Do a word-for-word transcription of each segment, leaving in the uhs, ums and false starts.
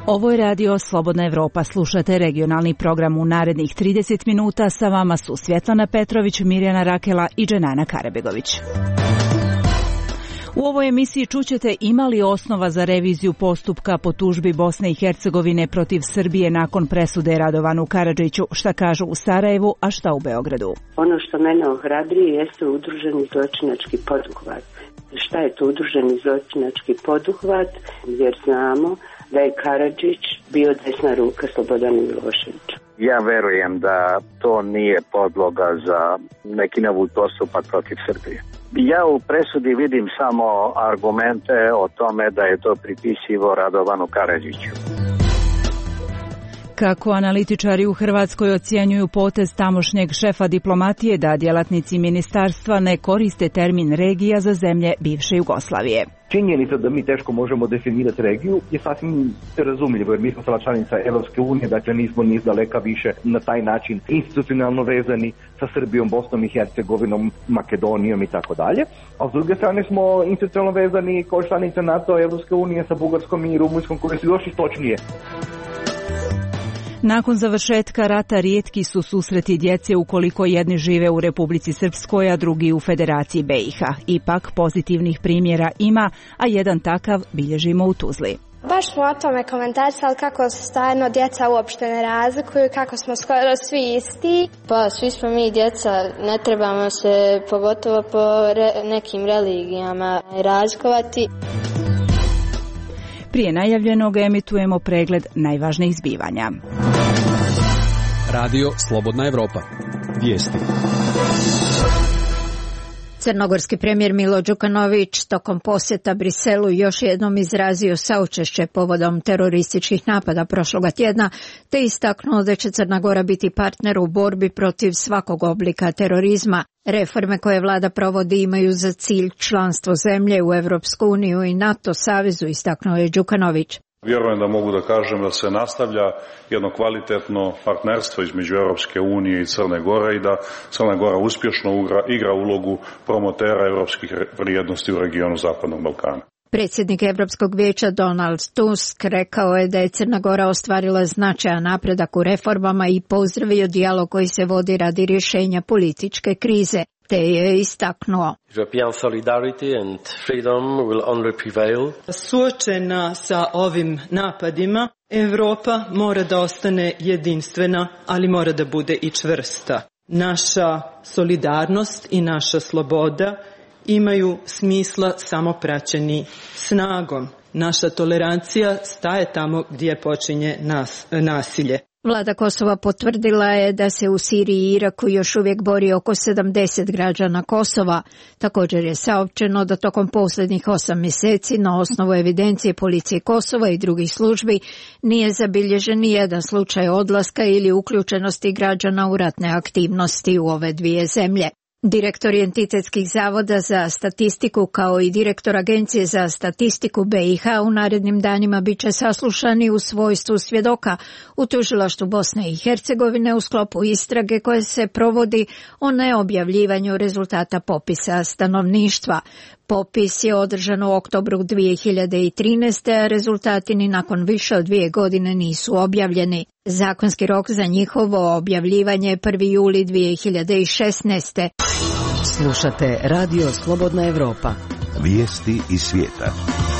Ovo je radio Slobodna Evropa. Slušate regionalni program u narednih trideset minuta. Sa vama su Svjetlana Petrović, Mirjana Rakela i Dženana Karabegović. U ovoj emisiji čućete ima li osnova za reviziju postupka po tužbi Bosne i Hercegovine protiv Srbije nakon presude Radovanu Karadžiću, šta kažu u Sarajevu, a šta u Beogradu. Ono što mene ohrabruje jeste udruženi zločinački poduhvat. Šta je to udruženi zločinački poduhvat? Jer znamo da je Karadžić bio desna ruka Slobodanu Miloševiću. Ja verujem da to nije podloga za neki novi postupak protiv Srbije. Ja u presudi vidim samo argumente o tome da je to pripisivo Radovanu Karadžiću. Kako analitičari u Hrvatskoj ocjenjuju potez tamošnjeg šefa diplomatije da djelatnici ministarstva ne koriste termin regija za zemlje bivše Jugoslavije? Činjenica da mi teško možemo definirati regiju je sasvim razumljivo, jer mi smo sada članica Europske unije, dakle nismo ni izdaleka više na taj način institucionalno vezani sa Srbijom, Bosnom i Hercegovinom, Makedonijom i tako dalje. A s druge strane smo institucionalno vezani kao članica NATO, Europske unije sa Bugarskom i Rumunjskom, koje su još istočnije. Nakon završetka rata rijetki su susreti djece ukoliko jedni žive u Republici Srpskoj, a drugi u Federaciji B i H. Ipak pozitivnih primjera ima, a jedan takav bilježimo u Tuzli. Baš smo o tome komentarisali kako se stvarno djeca uopšte ne razlikuju, kako smo skoro svi isti. Pa svi smo mi djeca, ne trebamo se pogotovo po re, nekim religijama razlikovati. Prije najavljenog emitujemo pregled najvažnijih zbivanja. Radio Slobodna Evropa. Vijesti. Crnogorski premijer Milo Đukanović tokom posjeta Briselu još jednom izrazio saučešće povodom terorističkih napada prošloga tjedna, te istaknuo da će Crna Gora biti partner u borbi protiv svakog oblika terorizma. Reforme koje vlada provodi imaju za cilj članstvo zemlje u Europsku uniju i NATO savezu, istaknuo je Đukanović. Vjerujem da mogu da kažem da se nastavlja jedno kvalitetno partnerstvo između Europske unije i Crne Gore i da Crna Gora uspješno igra ulogu promotera europskih vrijednosti u regionu Zapadnog Balkana. Predsjednik Europskog vijeća Donald Tusk rekao je da je Crna Gora ostvarila značajan napredak u reformama i pozdravio dijalog koji se vodi radi rješenja političke krize, te je istaknuo. European solidarity and freedom will only prevail. Suočena sa ovim napadima, Europa mora da ostane jedinstvena, ali mora da bude i čvrsta. Naša solidarnost i naša sloboda imaju smisla samo praćeni snagom. Naša tolerancija staje tamo gdje počinje nas, nasilje. Vlada Kosova potvrdila je da se u Siriji i Iraku još uvijek bori oko sedamdeset građana Kosova. Također je saopćeno da tokom posljednjih osam mjeseci na osnovu evidencije policije Kosova i drugih službi nije zabilježen ni jedan slučaj odlaska ili uključenosti građana u ratne aktivnosti u ove dvije zemlje. Direktor entitetskih zavoda za statistiku kao i direktor Agencije za statistiku B i H u narednim danima bit će saslušani u svojstvu svjedoka u tužilaštvu Bosne i Hercegovine u sklopu istrage koje se provodi o neobjavljivanju rezultata popisa stanovništva. Popis je održan u oktobru dvije hiljade trinaeste. a rezultati ni nakon više od dvije godine nisu objavljeni. Zakonski rok za njihovo objavljivanje je prvi juli dvije hiljade šesnaeste. Slušate Radio Slobodna Evropa. Vijesti iz svijeta.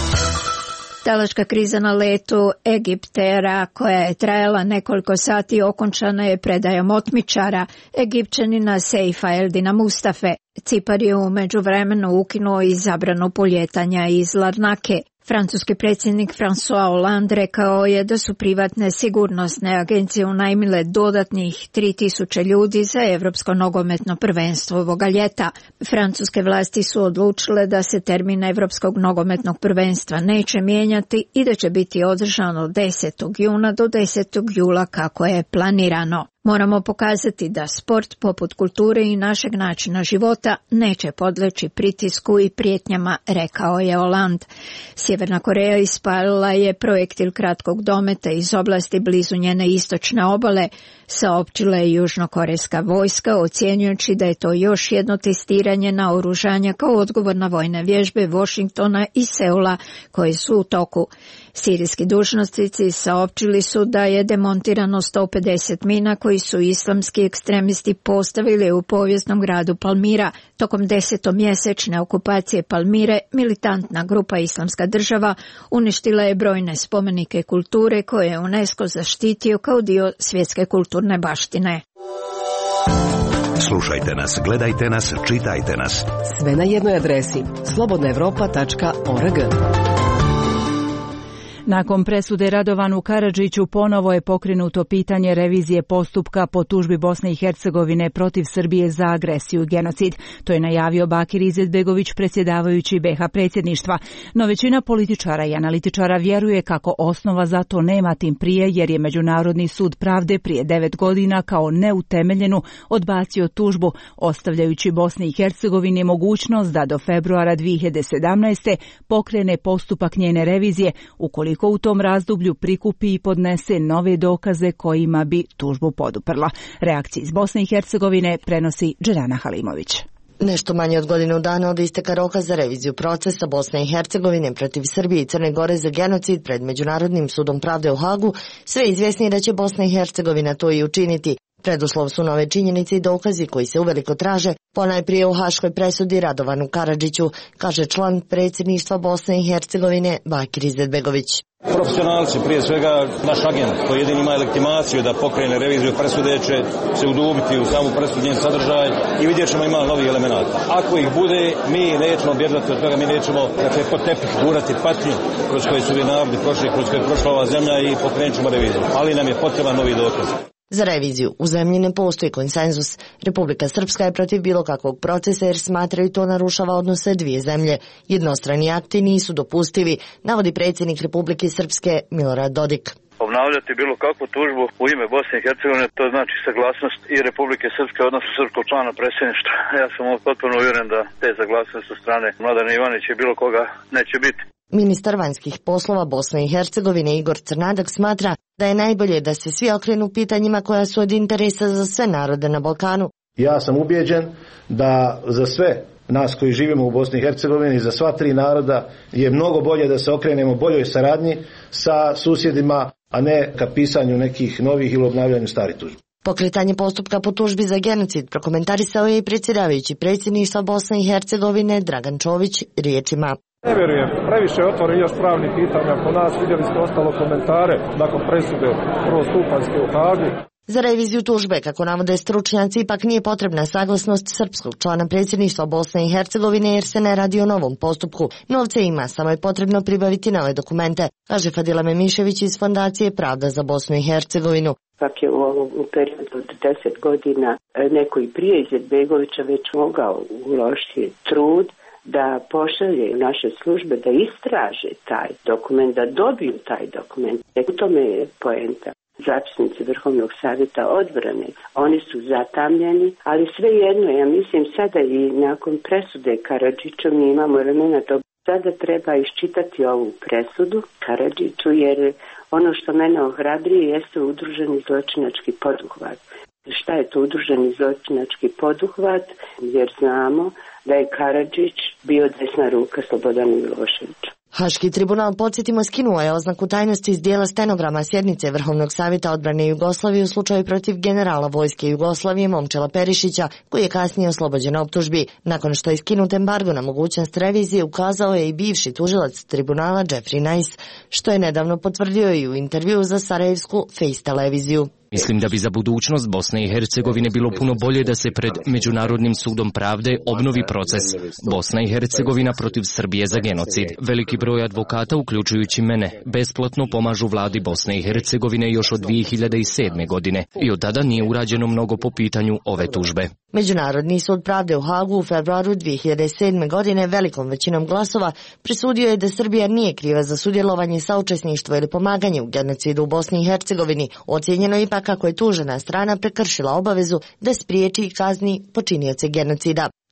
Talačka kriza na letu Egiptera koja je trajala nekoliko sati okončana je predajom otmičara Egipćanina Seifa Eldina Mustafe. Cipar je u međuvremenu ukinuo i zabranu poljetanja iz Larnake. Francuski predsjednik François Hollande rekao je da su privatne sigurnosne agencije unajmile dodatnih tri tisuće ljudi za Europsko nogometno prvenstvo ovoga ljeta. Francuske vlasti su odlučile da se termin Europskog nogometnog prvenstva neće mijenjati i da će biti održano od desetog juna do desetog jula kako je planirano. Moramo pokazati da sport poput kulture i našeg načina života neće podleći pritisku i prijetnjama, rekao je Hollande. Sjeverna Koreja ispalila je projektil kratkog dometa iz oblasti blizu njene istočne obale. saopćila je južnokorejska vojska, ocjenjujući da je to još jedno testiranje naoružanja kao odgovor na vojne vježbe Washingtona i Seula koje su u toku. Sirijski dužnosnici saopćili su da je demontirano sto pedeset mina koji su islamski ekstremisti postavili u povijesnom gradu Palmira. Tokom desetomjesečne okupacije Palmire, militantna grupa Islamska država uništila je brojne spomenike kulture koje je UNESCO zaštitio kao dio svjetske kulturne baštine. Slušajte nas, gledajte nas, čitajte nas. Sve na jednoj adresi slobodna evropa tačka org. Nakon presude Radovanu Karadžiću ponovo je pokrenuto pitanje revizije postupka po tužbi Bosne i Hercegovine protiv Srbije za agresiju i genocid. To je najavio Bakir Izetbegović, predsjedavajući be ha predsjedništva. No većina političara i analitičara vjeruje kako osnova za to nema tim prije, jer je Međunarodni sud pravde prije devet godina kao neutemeljenu odbacio tužbu, ostavljajući Bosni i Hercegovini mogućnost da do februara dvije hiljade sedamnaeste. pokrene postupak njene revizije, ukoliko u tom razdoblju prikupi i podnese nove dokaze kojima bi tužbu poduprla. Reakcije iz Bosne i Hercegovine prenosi Džerana Halimović. Nešto manje od godinu dana od isteka roka za reviziju procesa Bosne i Hercegovine protiv Srbije i Crne Gore za genocid pred Međunarodnim sudom pravde u Hagu, sve izvjesni da će Bosna i Hercegovina to i učiniti. Preduslov su nove činjenice i dokazi koji se uveliko traže, ponajprije u haškoj presudi Radovanu Karadžiću, kaže član predsjedništva Bosne i Hercegovine Bakir Izetbegović. Profesionalci, prije svega naš agent koji jedini ima legitimaciju da pokrene reviziju presude, će se udubiti u samu presudu, njen sadržaj i vidjet ćemo ima novi elemenata. Ako ih bude, mi nećemo bježati od toga, mi nećemo dakle, pod tepih gurati patnju kroz koje su vi narodi prošli, kroz koje je prošla ova zemlja i pokrenut ćemo reviziju. Ali nam je potreban novi dokaz. Za reviziju u zemlji ne postoji konsenzus. Republika Srpska je protiv bilo kakvog procesa jer smatraju to narušava odnose dvije zemlje. Jednostrani akti nisu dopustivi, navodi predsjednik Republike Srpske Milorad Dodik. Obnavljati bilo kakvu tužbu u ime Bosne i Hercegovine, to znači saglasnost i Republike Srpske, odnosno srpskog člana predsjedništva. Ja sam potpuno uvjeren da te saglasnosti od strane Mladena Ivanića i bilo koga neće biti. Ministar vanjskih poslova Bosne i Hercegovine Igor Crnadak smatra da je najbolje da se svi okrenu pitanjima koja su od interesa za sve narode na Balkanu. Ja sam ubijeđen da za sve nas koji živimo u Bosni i Hercegovini i za sva tri naroda je mnogo bolje da se okrenemo boljoj saradnji sa susjedima, a ne ka pisanju nekih novih ili obnavljanju starih tužbi. Pokretanje postupka po tužbi za genocid prokomentarisao je i predsjedavajući predsjedništva Bosne i Hercegovine Dragan Čović riječima. Ne vjerujem, previše otvori još pravnih pitanja po nas, vidjeli ste ostalo komentare nakon presude prvostupanjske u Hagu. Za reviziju tužbe, kako navode stručnjaci, ipak nije potrebna saglasnost srpskog člana predsjedništva Bosne i Hercegovine jer se ne radi o novom postupku. Novce ima, samo je potrebno pribaviti nove dokumente, kaže Fadila Memišević iz Fondacije Pravda za Bosnu i Hercegovinu. Pak je u ovom periodu od deset godina neko i prije Izetbegovića već mogao uložiti trud da pošalje naše službe da istraže taj dokument, da dobiju taj dokument. U tome je poenta. Zapisnici Vrhovnog savjeta odbrane, oni su zatamljeni, ali svejedno, ja mislim sada i nakon presude Karadžiću mi imamo elementa. Sada treba iščitati ovu presudu Karadžiću jer ono što mene ohrabrije jeste udruženi zločinački poduhvat. Šta je to udruženi zločinački poduhvat? Jer znamo da je Karadžić bio desna ruka Slobodanu Miloševiću. Haški tribunal, podsjetimo, skinuo je oznaku tajnosti iz dijela stenograma sjednice Vrhovnog savjeta odbrane Jugoslavije u slučaju protiv generala vojske Jugoslavije Momčila Perišića, koji je kasnije oslobođen optužbi. Nakon što je skinut embargo na mogućnost revizije, ukazao je i bivši tužilac tribunala Jeffrey Nice, što je nedavno potvrdio i u intervju za sarajevsku Face televiziju. Mislim da bi za budućnost Bosne i Hercegovine bilo puno bolje da se pred Međunarodnim sudom pravde obnovi proces Bosna i Hercegovina protiv Srbije za genocid. Veliki broj advokata, uključujući mene, besplatno pomažu vladi Bosne i Hercegovine još od dvije hiljade sedme. godine i od tada nije urađeno mnogo po pitanju ove tužbe. Međunarodni sud pravde u Hagu u februaru dvije hiljade sedme. godine velikom većinom glasova presudio je da Srbija nije kriva za sudjelovanje, saučesništvo ili pomaganje u genocidu u Bosni i Hercegovini. Ocijenjeno je ipak kako je tužena strana prekršila obavezu da spriječi i kazni počinioce genocida.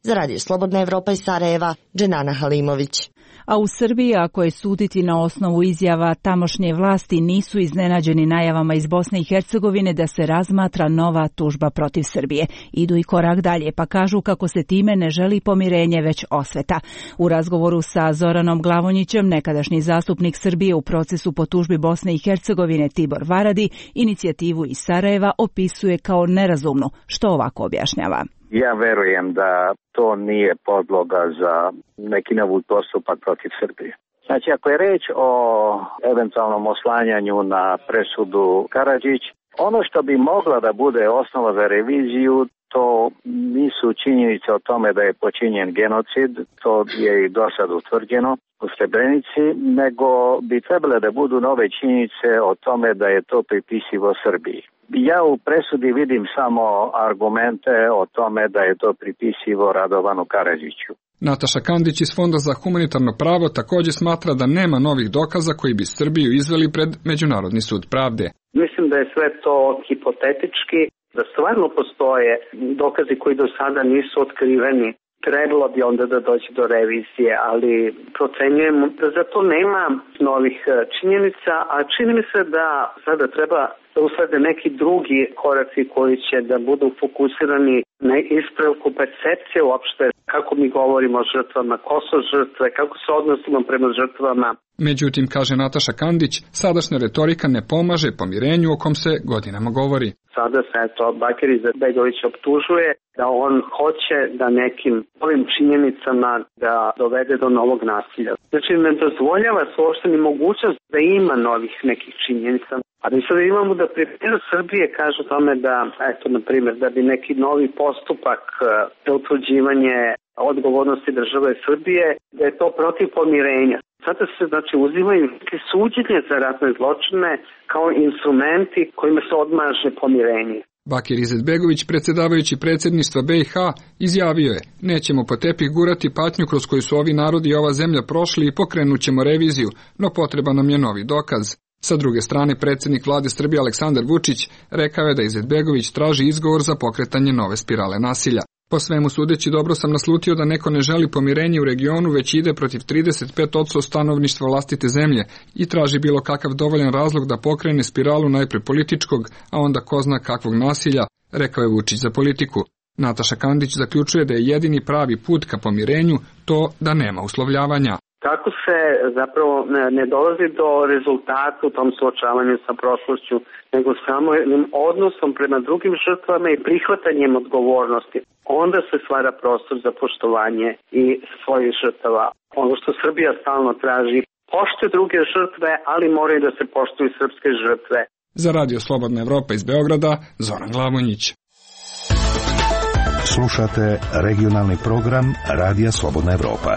Za Radio Slobodna Evropa iz Sarajeva, Dženana Halimović. A u Srbiji, ako je suditi na osnovu izjava tamošnje vlasti, nisu iznenađeni najavama iz Bosne i Hercegovine da se razmatra nova tužba protiv Srbije. Idu i korak dalje, pa kažu kako se time ne želi pomirenje, već osveta. U razgovoru sa Zoranom Glavonjićem, nekadašnji zastupnik Srbije u procesu po tužbi Bosne i Hercegovine Tibor Varadi, inicijativu iz Sarajeva opisuje kao nerazumnu, što ovako objašnjava. Ja verujem da to nije podloga za neki novi postupak protiv Srbije. Znači, ako je reč o eventualnom oslanjanju na presudu Karadžić, ono što bi mogla da bude osnova za reviziju, to nisu činjenice o tome da je počinjen genocid, to je i do sad utvrđeno u Srebrenici, nego bi trebale da budu nove činjenice o tome da je to pripisivo Srbiji. Ja u presudi vidim samo argumente o tome da je to pripisivo Radovanu Karadžiću. Nataša Kandić iz Fonda za humanitarno pravo također smatra da nema novih dokaza koji bi Srbiju izveli pred Međunarodni sud pravde. Mislim da je sve to hipotetički, da stvarno postoje dokazi koji do sada nisu otkriveni. Trebalo bi onda da dođe do revizije, ali procenjujem da za to nema novih činjenica, a čini mi se da sada treba da uslede neki drugi koraci koji će da budu fokusirani na ispravku percepcije uopšte, kako mi govorimo o žrtvama, ko su žrtve, kako se odnosimo prema žrtvama. Međutim, kaže Nataša Kandić, sadašnja retorika ne pomaže pomirenju o kom se godinama govori. Sada se eto Bakir Izetbegović optužuje da on hoće da nekim ovim činjenicama da dovede do novog nasilja. Znači ne dozvoljava se uopšte ni mogućnost da ima novih nekih činjenica. A mi sada imamo da premijer Srbije kaže tome da, eto, na primjer, da bi neki novi postupak za utvrđivanje odgovornosti države Srbije, da je to protiv pomirenja. Sada se, znači, uzimaju suđenje za ratne zločine kao instrumenti kojima se odmaže pomirenje. Bakir Izetbegović, predsjedavajući predsjedništva B i H, izjavio je: nećemo po tepih gurati patnju kroz koju su ovi narodi i ova zemlja prošli i pokrenut ćemo reviziju, no potreban nam je novi dokaz. Sa druge strane, predsjednik vlade Srbije Aleksandar Vučić rekao je da Izetbegović traži izgovor za pokretanje nove spirale nasilja. Po svemu sudeći, dobro sam naslutio da neko ne želi pomirenje u regionu, već ide protiv trideset pet posto stanovništva vlastite zemlje i traži bilo kakav dovoljan razlog da pokrene spiralu najpre političkog, a onda ko zna kakvog nasilja, rekao je Vučić za Politiku. Nataša Kandić zaključuje da je jedini pravi put ka pomirenju to da nema uslovljavanja. Kako se zapravo ne dolazi do rezultata u tom suočavanju sa prošlošću, nego samo jednim odnosom prema drugim žrtvama i prihvatanjem odgovornosti, onda se stvara prostor za poštovanje i svojih žrtava. Ono što Srbija stalno traži, poštuje druge žrtve, ali moraju da se poštuju srpske žrtve. Za Radio Slobodna Evropa iz Beograda, Zoran Glavonjić. Slušate regionalni program Radija Slobodna Evropa.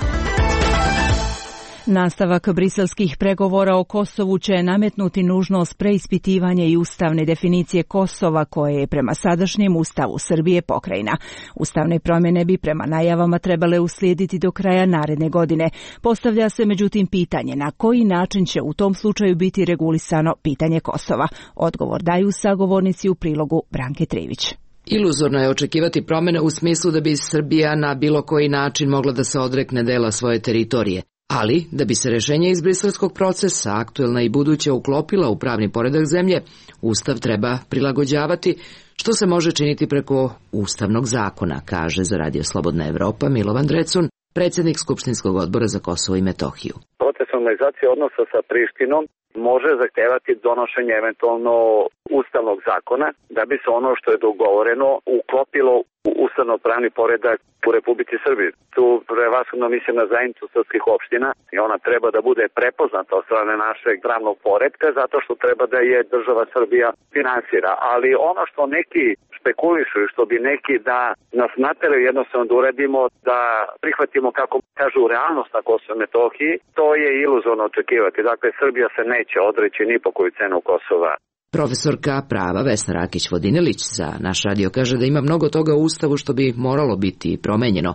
Nastavak briselskih pregovora o Kosovu će nametnuti nužnost preispitivanja i ustavne definicije Kosova koje je prema sadašnjem ustavu Srbije pokrajina. Ustavne promjene bi prema najavama trebale uslijediti do kraja naredne godine. Postavlja se međutim pitanje na koji način će u tom slučaju biti regulisano pitanje Kosova. Odgovor daju sagovornici u prilogu Branke Trivić. Iluzorno je očekivati promjene u smislu da bi Srbija na bilo koji način mogla da se odrekne dela svoje teritorije. Ali, da bi se rešenje iz briselskog procesa, aktuelna i buduća, uklopila u pravni poredak zemlje, Ustav treba prilagođavati, što se može činiti preko Ustavnog zakona, kaže za Radio Slobodna Evropa Milovan Drecun, predsjednik Skupštinskog odbora za Kosovo i Metohiju. Proces normalizacije odnosa sa Prištinom može zahtevati donošenje eventualno ustavnog zakona da bi se ono što je dogovoreno uklopilo u ustavno-pravni poredak u Republici Srbiji. Tu prevashodno mislim na zajednicu srpskih opština i ona treba da bude prepoznata od strane našeg pravnog poretka zato što treba da je država Srbija finansira. Ali ono što neki špekulišu i što bi neki da nas nateraju jednostavno da uradimo, da prihvatimo, kako kažu, realnost na Kosovo i Metohiji, to je iluzorno očekivati. Dakle, Srbija se neće odreći ni po koju cenu Kosova. Profesorka prava Vesna Rakić-Vodinelić za naš radio kaže da ima mnogo toga u Ustavu što bi moralo biti promenjeno.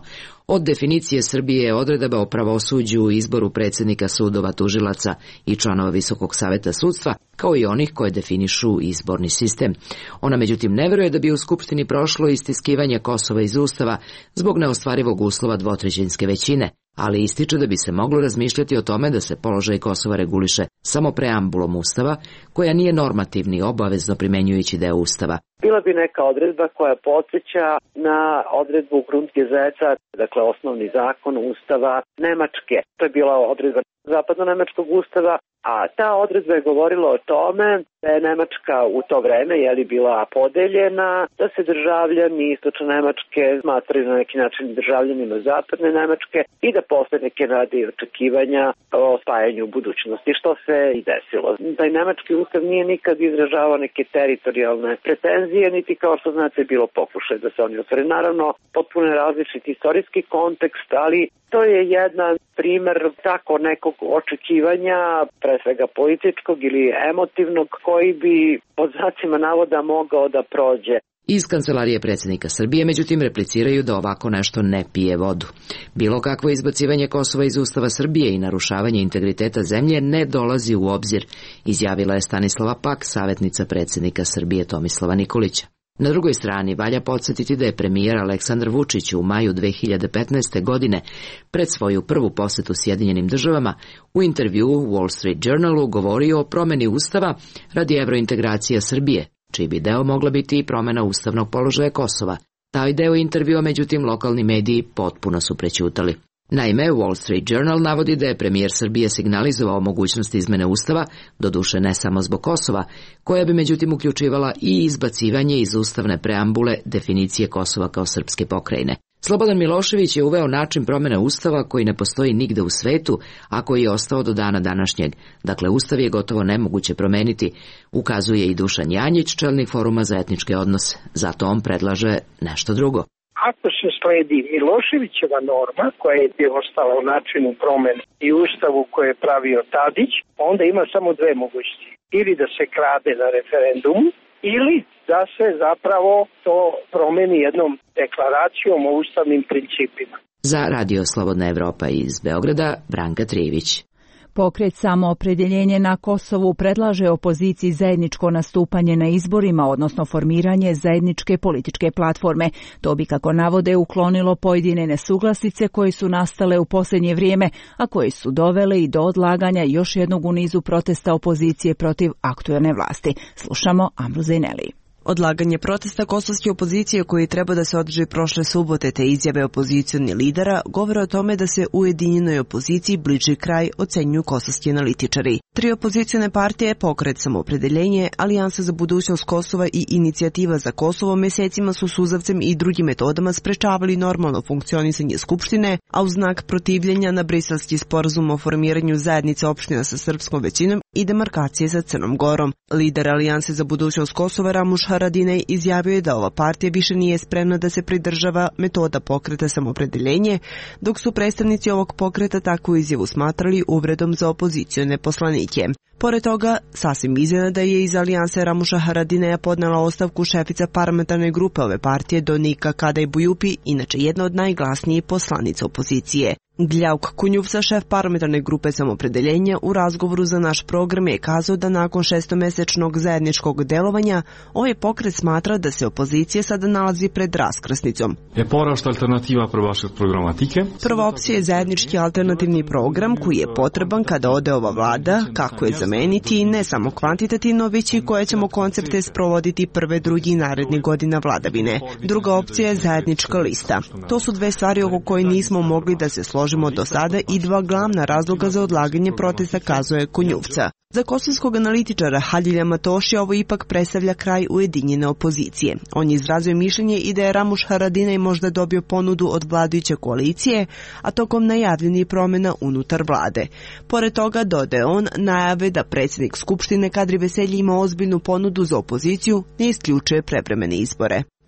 Od definicije Srbije odredaba o pravosuđu u izboru predsjednika sudova, tužilaca i članova Visokog saveta sudstva, kao i onih koje definišu izborni sistem. Ona međutim ne veruje da bi u Skupštini prošlo istiskivanje Kosova iz Ustava zbog neostvarivog uslova dvotrećinske većine, ali ističe da bi se moglo razmišljati o tome da se položaj Kosova reguliše samo preambulom Ustava, koja nije normativni, obavezno primenjujući deo Ustava. Bila bi neka odredba koja podsjeća na odredbu Grundgesetza, dakle osnovni zakon Ustava Nemačke. To je bila odredba zapadno-nemačkog Ustava, a ta odredba je govorila o tome da je Nemačka u to vreme je li bila podeljena, da se državljani istočne Nemačke smatraju na neki način državljanima zapadne Nemačke i da postoje neke nade i očekivanja o spajanju u budućnosti, što se i desilo. Taj nemački ustav nije nikad izražavao neke teritorijalne pretenzije, niti kao što znate bilo pokušaj da se oni ostvare. Naravno, potpuno različiti istorijski kontekst, ali to je jedan primer tako nekog očekivanja, pre svega političkog ili emotivnog, koji bi pod znacima navoda mogao da prođe. Iz kancelarije predsjednika Srbije, međutim, repliciraju da ovako nešto ne pije vodu. Bilo kakvo izbacivanje Kosova iz Ustava Srbije i narušavanje integriteta zemlje ne dolazi u obzir, izjavila je Stanislava Pak, savjetnica predsjednika Srbije Tomislava Nikolića. Na drugoj strani, valja podsjetiti da je premijer Aleksandar Vučić u maju dve hiljade petnaeste. godine pred svoju prvu posetu Sjedinjenim državama u intervjuu Wall Street Journalu govorio o promjeni Ustava radi evrointegracije Srbije, čiji bi deo mogla biti i promjena ustavnog položaja Kosova. Taj deo intervjua, međutim, lokalni mediji potpuno su prećutali. Naime, Wall Street Journal navodi da je premijer Srbije signalizovao mogućnost izmene Ustava, doduše ne samo zbog Kosova, koja bi međutim uključivala i izbacivanje iz ustavne preambule definicije Kosova kao srpske pokrajine. Slobodan Milošević je uveo način promjene Ustava koji ne postoji nigde u svetu, a koji je ostao do dana današnjeg. Dakle, Ustav je gotovo nemoguće promeniti, ukazuje i Dušan Janjić, čelnik Foruma za etničke odnose. Zato on predlaže nešto drugo. Ako se sledi Miloševićeva norma, koja je ostala u načinu promene i Ustavu koje je pravio Tadić, onda ima samo dve mogućnosti. Ili da se krade na referendumu, ili da se zapravo to promeni jednom deklaracijom o ustavnim principima. Za Radio Slobodna Evropa iz Beograda, Branka Trijević. Pokret Samoopredjeljenje na Kosovu predlaže opoziciji zajedničko nastupanje na izborima, odnosno formiranje zajedničke političke platforme. To bi, kako navode, uklonilo pojedine nesuglasice koje su nastale u posljednje vrijeme, a koje su dovele i do odlaganja još jednog u nizu protesta opozicije protiv aktuelne vlasti. Slušamo Amru Zejneli. Odlaganje protesta kosovske opozicije koji treba da se održi prošle subote te izjave opozicijnih lidera govore o tome da se ujedinjenoj opoziciji bliži kraj, ocenjuju kosovski analitičari. Tri opozicijne partije, Pokret Samoopredjeljenje, Alijansa za budućnost Kosova i Inicijativa za Kosovo mjesecima su suzavcem i drugim metodama sprečavali normalno funkcionisanje Skupštine, a u znak protivljenja na briselski sporazum o formiranju zajednice opština sa srpskom većinom i demarkacije sa Crnom Gorom. Lider Alijanse za budućnost Kosova Ramuš Haradinaj izjavio je da ova partija više nije spremna da se pridržava metoda Pokreta Samoopredjeljenje, dok su predstavnici ovog pokreta takvu izjavu smatrali uvredom za opozicione poslanike. Pored toga, sasvim iznenada je iz Alijanse Ramuša Haradinaja podnela ostavku šefica parlamentarne grupe ove partije Donika Kadaj Bujupi, inače jedna od najglasnijih poslanica opozicije. Gljauk Kunjuvca, šef parlamentarne grupe Samoopredjeljenja, u razgovoru za naš program je kazao da nakon šestomesečnog zajedničkog delovanja ovaj pokret smatra da se opozicija sada nalazi pred raskrsnicom. Je porast alternativa pro vaše programatike? Prva opcija je zajednički alternativni program koji je potreban kada ode ova vlada, kako je zameniti ne samo kvantitativno, već i koje ćemo koncepte sprovoditi prve, drugi i narednih godina vladavine. Druga opcija je zajednička lista. To su dve stvari oko koje nismo mogli da se složimo do sada i dva glavna razloga za odlaganje protesta, kazuje Kunjuvca. Za kosovskog analitičara Haljilja Matoši ovo ipak predstavlja kraj ujedinjene opozicije. On je izrazio mišljenje i da je Ramuš Haradinaj možda dobio ponudu od vladajuće koalicije, a tokom najavljenih promjena unutar vlade. Pored toga, dodaje on, najave da predsjednik Skupštine Kadri Veselji ima ozbiljnu ponudu za opoziciju, ne isključuje prevremene izbore.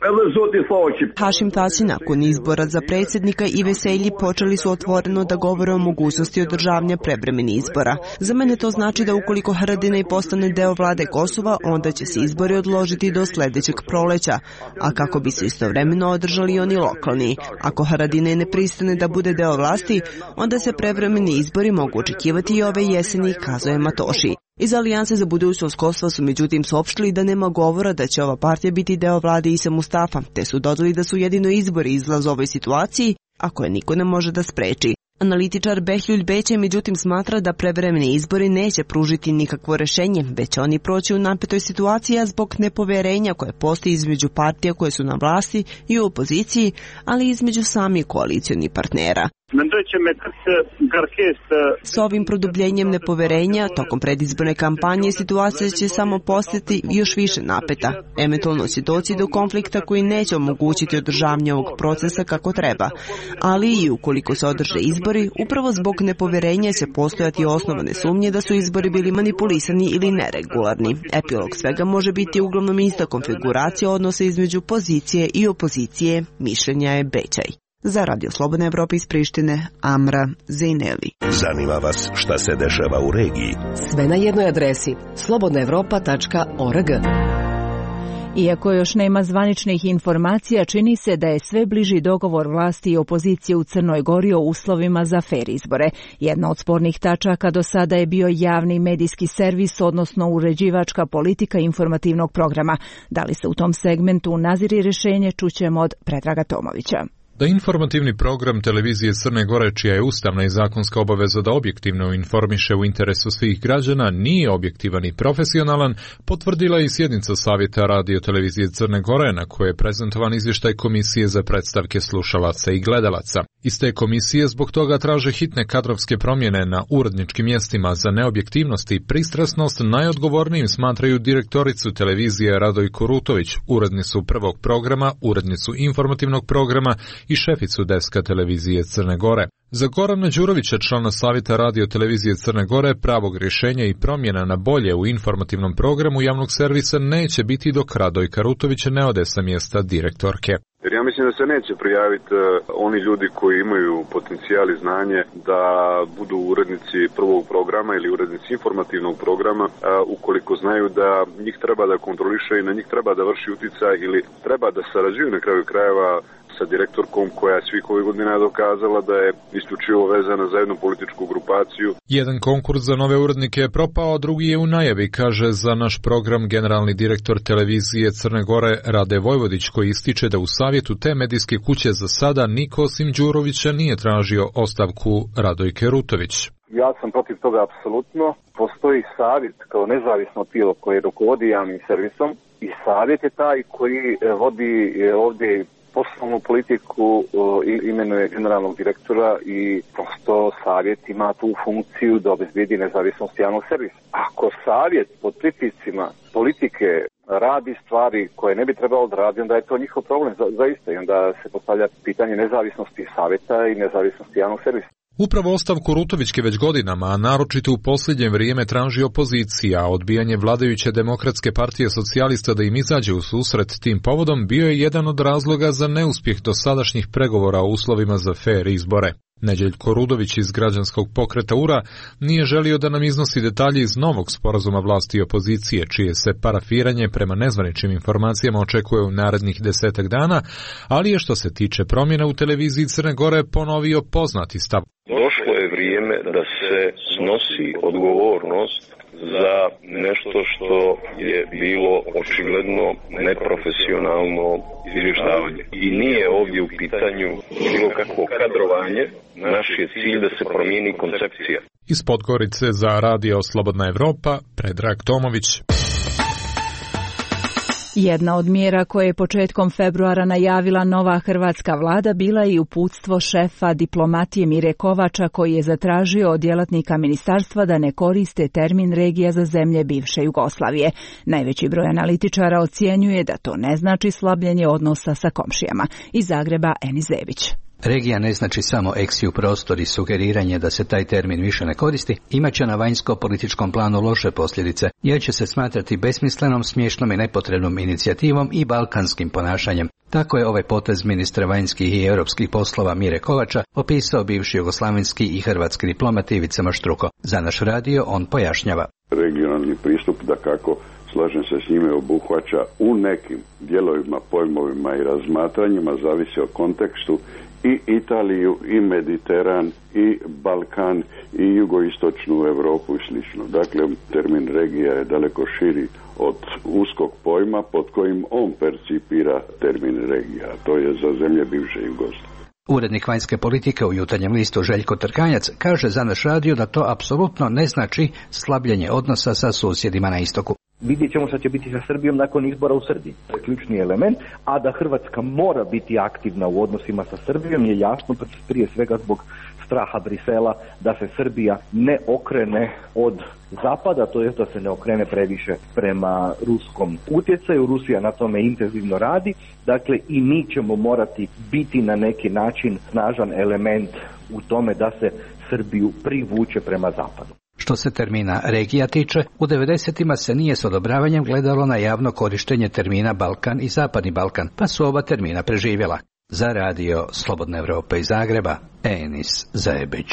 Hašim Tasi nakon izbora za predsjednika i Veselji počeli su otvoreno da govore o mogućnosti održavanja prevremenih izbora. Za mene to znači da ukoliko Haradinaj postane deo vlade Kosova, onda će se izbori odložiti do sljedećeg proleća, a kako bi se istovremeno održali oni lokalni. Ako Haradinaj ne pristane da bude deo vlasti, onda se prevremeni izbori mogu očekivati i ove jeseni, kazuje Matoši. Iz Alijanse za budućnost Kosova su međutim saopštili da nema govora da će ova partija biti deo vlade Isa Mustafa, te su dodali da su jedino izbori izlaz ovoj situaciji, a koje niko ne može da spreči. Analitičar Behljuljs Bećaj međutim smatra da prevremeni izbori neće pružiti nikakvo rešenje, već će oni proći u napetoj situaciji zbog nepoverenja koje postoji između partija koje su na vlasti i u opoziciji, ali i između samih koalicijonih partnera. S ovim produbljenjem nepoverenja tokom predizborne kampanje situacija će samo postati još više napeta, eventualno će doći do konflikta koji neće omogućiti održavanje ovog procesa kako treba, ali i ukoliko se održe izbori, upravo zbog nepoverenja će postojati osnovane sumnje da su izbori bili manipulisani ili neregularni. Epilog svega može biti uglavnom ista konfiguracija odnosa između pozicije i opozicije, mišljenja je Bećaj. Za Radio Slobodna Evropa iz Prištine, Amra Zejneli. Zanima vas šta se dešava u regiji? Sve na jednoj adresi slobodna evropa tačka org. Iako još nema zvaničnih informacija, čini se da je sve bliži dogovor vlasti i opozicije u Crnoj Gori o uslovima za fer izbore. Jedna od spornih tačaka do sada je bio javni medijski servis, odnosno uređivačka politika informativnog programa. Da li se u tom segmentu naziri rješenje, čućemo od Predraga Tomovića. Da informativni program televizije Crne Gore, čija je ustavna i zakonska obaveza da objektivno informiše u interesu svih građana, nije objektivan i profesionalan, potvrdila i sjednica Savjeta radio televizije Crne Gore, na kojoj je prezentovan izvještaj Komisije za predstavke slušalaca i gledalaca. Iz te komisije zbog toga traže hitne kadrovske promjene na uredničkim mjestima. Za neobjektivnost i pristrasnost najodgovornijim smatraju direktoricu televizije Radojku Rutović, urednicu prvog programa, urednicu informativnog programa i šeficu deska televizije Crne Gore. Za Gorana Đurovića, člana Savjeta radio televizije Crne Gore, pravog rješenja i promjena na bolje u informativnom programu javnog servisa neće biti dok Radojka Rutović ne ode sa mjesta direktorke. Jer ja mislim da se neće prijaviti uh, oni ljudi koji imaju potencijal i znanje da budu urednici prvog programa ili urednici informativnog programa, uh, ukoliko znaju da njih treba da kontroliše i na njih treba da vrši uticaj ili treba da sarađuju na kraju krajeva sa direktorkom koja svih ovih godina je dokazala da je isključivo vezana za jednu političku grupaciju. Jedan konkurs za nove urednike je propao, a drugi je u najavi, kaže za naš program generalni direktor televizije Crne Gore Rade Vojvodić, koji ističe da u savjetu te medijske kuće za sada niko osim Đurovića nije tražio ostavku Radojke Rutović. Ja sam protiv toga apsolutno. Postoji savjet kao nezavisno tijelo koje rukovodi javnim servisom i savjet je taj koji vodi ovdje poslovnu politiku, imenuje generalnog direktora i prosto savjet ima tu funkciju da obezbedi nezavisnost javnog servisa. Ako savjet pod pritiscima politike radi stvari koje ne bi trebalo da radi, onda je to njihov problem za, zaista i onda se postavlja pitanje nezavisnosti savjeta i nezavisnosti javnog servisa. Upravo ostavku Rutovićke već godinama, a naročito u posljednje vrijeme traži opozicija, a odbijanje vladajuće Demokratske partije socijalista da im izađe u susret tim povodom bio je jedan od razloga za neuspjeh dosadašnjih pregovora o uslovima za fer izbore. Neđeljko Rudović iz građanskog pokreta U R A nije želio da nam iznosi detalje iz novog sporazuma vlasti i opozicije, čije se parafiranje prema nezvaničnim informacijama očekuje u narednih desetak dana, ali je što se tiče promjena u televiziji Crne Gore ponovio poznati stav. Došlo je vrijeme da se snosi odgovornost za nešto što je bilo očigledno neprofesionalno izvještavanje. I nije ovdje u pitanju bilo kakvo kadrovanje, naš je cilj da se promijeni koncepcija. Iz Podgorice za Radio Slobodna Evropa, Predrag Tomović. Jedna od mjera koje je početkom februara najavila nova hrvatska vlada bila je i uputstvo šefa diplomatije Mire Kovača, koji je zatražio od djelatnika ministarstva da ne koriste termin regija za zemlje bivše Jugoslavije. Najveći broj analitičara ocjenjuje da to ne znači slabljenje odnosa sa komšijama. Iz Zagreba, Eni Zević. Regija ne znači samo eksiju prostor i sugeriranje da se taj termin više ne koristi, imaće na vanjsko-političkom planu loše posljedice, jer će se smatrati besmislenom, smiješnom i nepotrebnom inicijativom i balkanskim ponašanjem. Tako je ovaj potez ministra vanjskih i europskih poslova Mire Kovača opisao bivši jugoslavenski i hrvatski diplomat Ivica Maštruko. Za naš radio on pojašnjava. Regionalni pristup, da kako slažem se s njime, obuhvaća u nekim dijelovima, pojmovima i razmatranjima, zavisi o kontekstu, i Italiju, i Mediteran, i Balkan, i jugoistočnu Europu i slično. Dakle, termin regija je daleko širi od uskog pojma pod kojim on percipira termin regija. To je za zemlje bivše Jugoslavije. Urednik vanjske politike u Jutarnjem listu Željko Trkanjac kaže za naš radio da to apsolutno ne znači slabljenje odnosa sa susjedima na istoku. Vidjet ćemo što će biti sa Srbijom nakon izbora u Srbiji. To je ključni element, a da Hrvatska mora biti aktivna u odnosima sa Srbijom je jasno, pa prije svega zbog straha Brisela da se Srbija ne okrene od zapada, to je da se ne okrene previše prema ruskom utjecaju. Rusija na tome intenzivno radi, dakle i mi ćemo morati biti na neki način snažan element u tome da se Srbiju privuče prema zapadu. Što se termina regija tiče, u devedesetima se nije s odobravanjem gledalo na javno korištenje termina Balkan i Zapadni Balkan, pa su oba termina preživjela. Za radio Slobodna Evropa iz Zagreba, Enis Zajebić.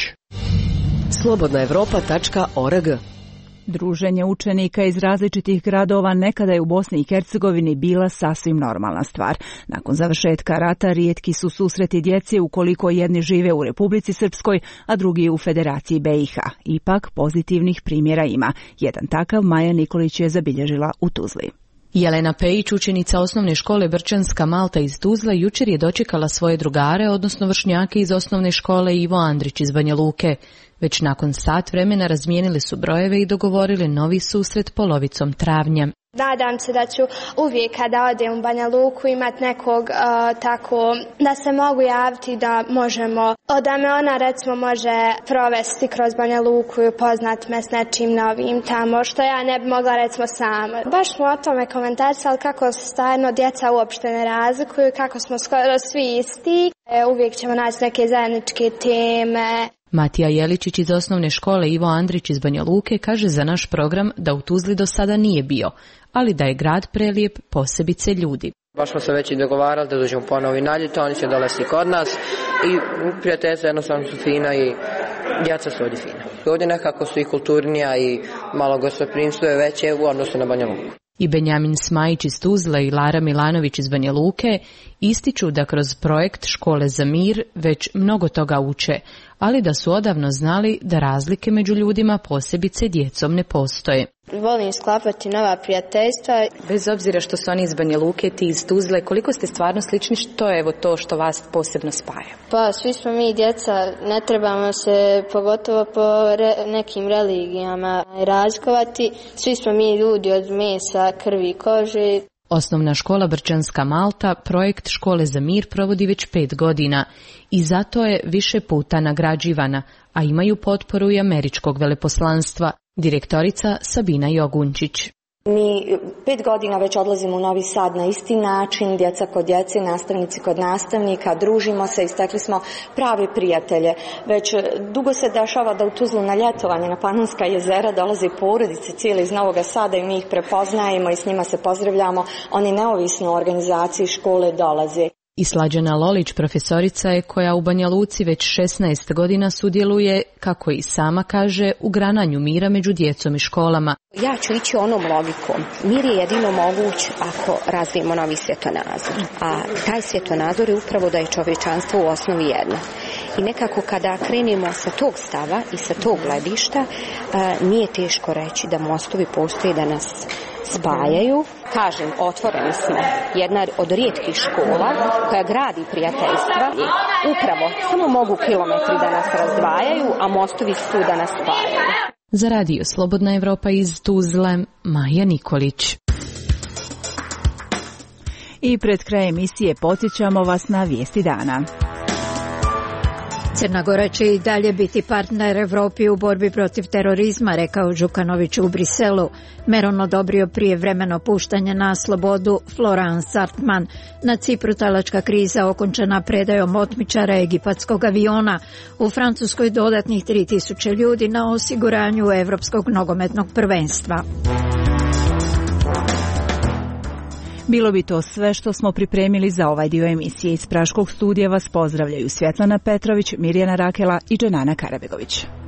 slobodna evropa tačka org. Druženje učenika iz različitih gradova nekada je u Bosni i Hercegovini bila sasvim normalna stvar. Nakon završetka rata rijetki su susreti djece ukoliko jedni žive u Republici Srpskoj, a drugi u Federaciji B i H. Ipak pozitivnih primjera ima. Jedan takav Maja Nikolić je zabilježila u Tuzli. Jelena Pejić, učenica osnovne škole Brčanska Malta iz Tuzle, jučer je dočekala svoje drugare, odnosno vršnjake iz osnovne škole Ivo Andrić iz Banja Luke. Već nakon sat vremena razmijenili su brojeve i dogovorili novi susret polovicom travnja. Nadam se da ću uvijek kada odem u Banja Luku imati nekog uh, tako da se mogu javiti da možemo, da me ona recimo može provesti kroz Banja Luku i upoznat me s nečim novim tamo što ja ne bi mogla recimo sama. Baš smo o tome komentarisali kako se stvarno djeca uopšte ne razlikuju, kako smo skoro svi isti, e, uvijek ćemo naći neke zajedničke teme. Matija Jeličić iz osnovne škole Ivo Andrić iz Banja Luke kaže za naš program da u Tuzli do sada nije bio, ali da je grad prelijep, posebice ljudi. Baš smo se već i dogovarali da dođemo ponovo i na ljeto, oni će dolaziti kod nas i prijateljstva jednostavno su fina i djeca su ovdje fina. Ovdje nekako su i kulturnija i malo gostoprimstvo je veće u odnosu na Banja Luku. I Benjamin Smajić iz Tuzle i Lara Milanović iz Banja Luke ističu da kroz projekt Škole za mir već mnogo toga uče, ali da su odavno znali da razlike među ljudima, posebice djecom, ne postoje. Volim sklapati nova prijateljstva. Bez obzira što su oni iz Banja Luke, ti iz Tuzle, koliko ste stvarno slični, što je evo to što vas posebno spaja? Pa svi smo mi djeca, ne trebamo se pogotovo po re, nekim religijama razlikovati. Svi smo mi ljudi od mesa, krvi i kože. Osnovna škola Brčanska Malta projekt Škole za mir provodi već pet godina i zato je više puta nagrađivana, a imaju potporu i američkog veleposlanstva. Direktorica Sabina Jogunčić. Mi pet godina već odlazimo u Novi Sad na isti način, djeca kod djece, nastavnici kod nastavnika, družimo se i stekli smo prave prijatelje. Već dugo se dešava da u Tuzlu na ljetovanje na Panonska jezera dolaze porodice cijeli iz Novog Sada i mi ih prepoznajemo i s njima se pozdravljamo. Oni neovisno o organizaciji škole dolaze. I Slađana Lolić, profesorica je koja u Banja Luci već šesnaest godina sudjeluje, kako i sama kaže, u grananju mira među djecom i školama. Ja ću ići onom logikom. Mir je jedino moguć ako razvijemo novi svjetonazor. A taj svjetonazor je upravo da je čovječanstvo u osnovi jedno. I nekako kada krenemo sa tog stava i sa tog gledišta, nije teško reći da mostovi postoje da nas spajaju. Kažem, otvoreni smo. Jedna od rijetkih škola koja gradi prijateljstva. Upravo, samo mogu kilometri da nas razdvajaju, a mostovi su da nas spajaju. Za radio Slobodna Evropa iz Tuzle, Maja Nikolić. I pred kraj emisije podsjećamo vas na vijesti dana. Crna Gora će i dalje biti partner Evropi u borbi protiv terorizma, rekao Đukanović u Briselu. Meron odobrio prijevremeno puštanje na slobodu Florence Artman. Na Cipru talačka kriza okončana predajom otmičara egipatskog aviona. U Francuskoj dodatnih tri tisuće ljudi na osiguranju Evropskog nogometnog prvenstva. Bilo bi to sve što smo pripremili za ovaj dio emisije. Iz Praškog studija vas pozdravljaju Svjetlana Petrović, Mirjana Rakela i Dženana Karabegović.